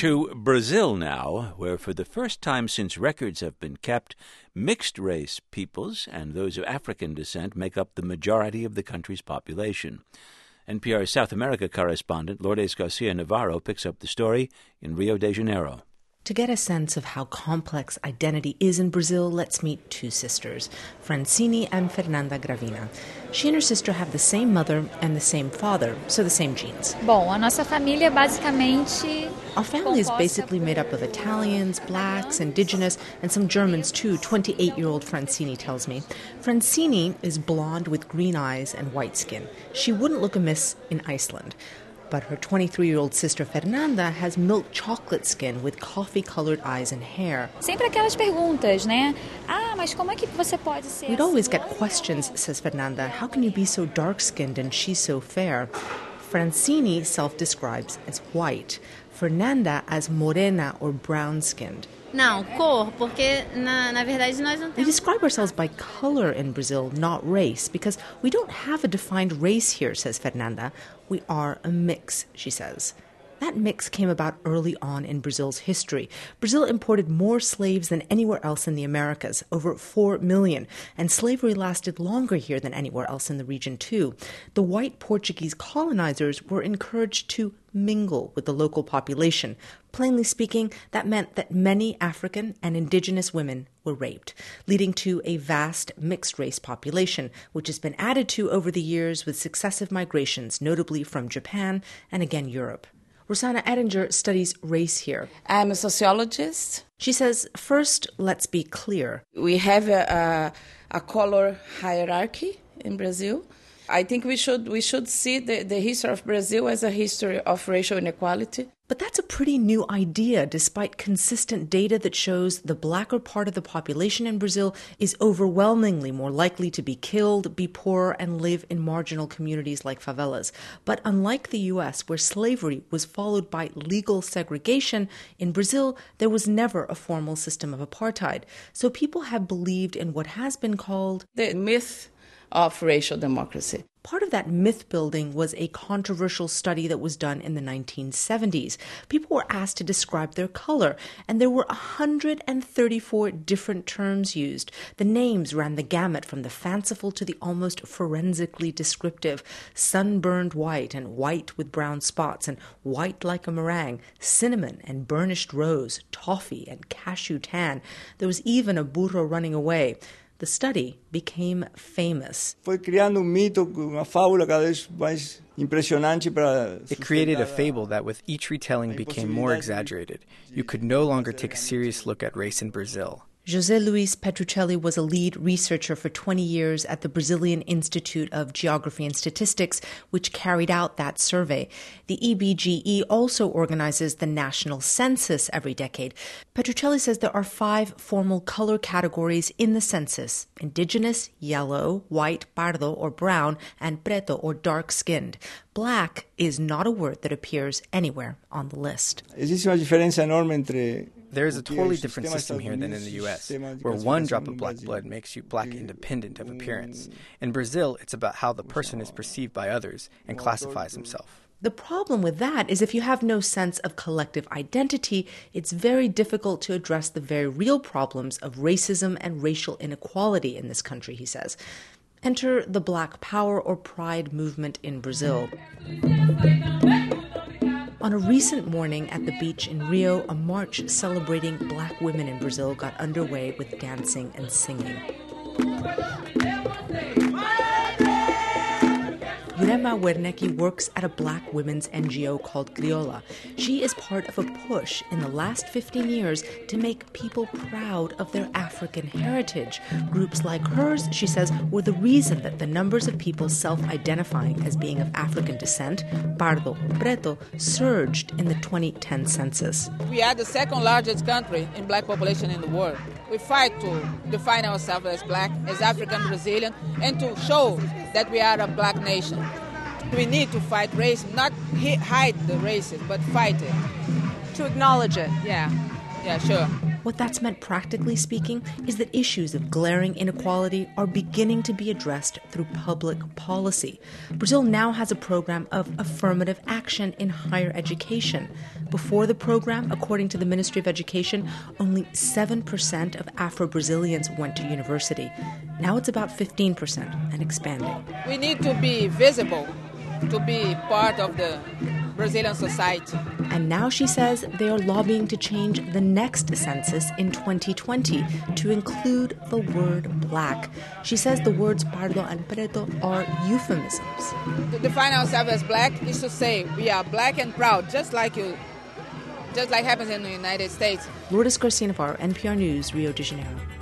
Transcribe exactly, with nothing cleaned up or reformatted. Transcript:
To Brazil now, where for the first time since records have been kept, mixed-race peoples and those of African descent make up the majority of the country's population. N P R's South America correspondent Lourdes Garcia Navarro picks up the story in Rio de Janeiro. To get a sense of how complex identity is in Brazil, let's meet two sisters, Francine and Fernanda Gravina. She and her sister have the same mother and the same father, so the same genes. Bom, a nossa família basicamente... Our family is basically made up of Italians, blacks, indigenous, and some Germans too, twenty-eight-year-old Francine tells me. Francine is blonde with green eyes and white skin. She wouldn't look amiss in Iceland. But her twenty-three-year-old sister Fernanda has milk chocolate skin with coffee-colored eyes and hair. Sempre aquelas perguntas, né? Ah, mas como é que você pode ser? We'd always get questions, says Fernanda. How can you be so dark-skinned and she's so fair? Francine self-describes as white. Fernanda as morena or brown-skinned. Não, cor, porque na, na verdade nós não temos... We describe ourselves by color in Brazil, not race, because we don't have a defined race here, says Fernanda. We are a mix, she says. That mix came about early on in Brazil's history. Brazil imported more slaves than anywhere else in the Americas, over four million, and slavery lasted longer here than anywhere else in the region, too. The white Portuguese colonizers were encouraged to mingle with the local population. Plainly speaking, that meant that many African and indigenous women were raped, leading to a vast mixed-race population, which has been added to over the years with successive migrations, notably from Japan and again Europe. Rosanna Ettinger studies race here. I'm a sociologist. She says, first, let's be clear. We have a, a, a color hierarchy in Brazil. I think we should we should see the, the history of Brazil as a history of racial inequality. But that's a pretty new idea, despite consistent data that shows the blacker part of the population in Brazil is overwhelmingly more likely to be killed, be poor, and live in marginal communities like favelas. But unlike the U S, where slavery was followed by legal segregation, in Brazil there was never a formal system of apartheid. So people have believed in what has been called the myth of racial democracy. Part of that myth-building was a controversial study that was done in the nineteen seventies. People were asked to describe their color, and there were one hundred thirty-four different terms used. The names ran the gamut from the fanciful to the almost forensically descriptive: sunburned white and white with brown spots and white like a meringue, cinnamon and burnished rose, toffee and cashew tan. There was even a burro running away. The study became famous. It created a fable that with each retelling became more exaggerated. You could no longer take a serious look at race in Brazil. José Luis Petruccelli was a lead researcher for twenty years at the Brazilian Institute of Geography and Statistics, which carried out that survey. The E B G E also organizes the national census every decade. Petruccelli says there are five formal color categories in the census: indigenous, yellow, white, pardo or brown, and preto or dark-skinned. Black is not a word that appears anywhere on the list. There is a totally different system here than in the U S, where one drop of black blood makes you black independent of appearance. In Brazil, it's about how the person is perceived by others and classifies himself. The problem with that is if you have no sense of collective identity, it's very difficult to address the very real problems of racism and racial inequality in this country, he says. Enter the Black Power or Pride movement in Brazil. On a recent morning at the beach in Rio, a march celebrating black women in Brazil got underway with dancing and singing. Jurema Wernicke works at a black women's N G O called Criolla. She is part of a push in the last fifteen years to make people proud of their African heritage. Groups like hers, she says, were the reason that the numbers of people self-identifying as being of African descent, pardo or preto, surged in the twenty ten census. We are the second largest country in black population in the world. We fight to define ourselves as black, as African Brazilian, and to show that we are a black nation. We need to fight racism, not hide the racism, but fight it. To acknowledge it. Yeah, yeah, sure. What that's meant practically speaking is that issues of glaring inequality are beginning to be addressed through public policy. Brazil now has a program of affirmative action in higher education. Before the program, according to the Ministry of Education, only seven percent of Afro-Brazilians went to university. Now it's about fifteen percent and expanding. We need to be visible, to be part of the Brazilian society. And now, she says, they are lobbying to change the next census in twenty twenty to include the word black. She says the words pardo and preto are euphemisms. To define ourselves as black is to say we are black and proud, just like you, just like happens in the United States. Lourdes Garcia Navarro, N P R News, Rio de Janeiro.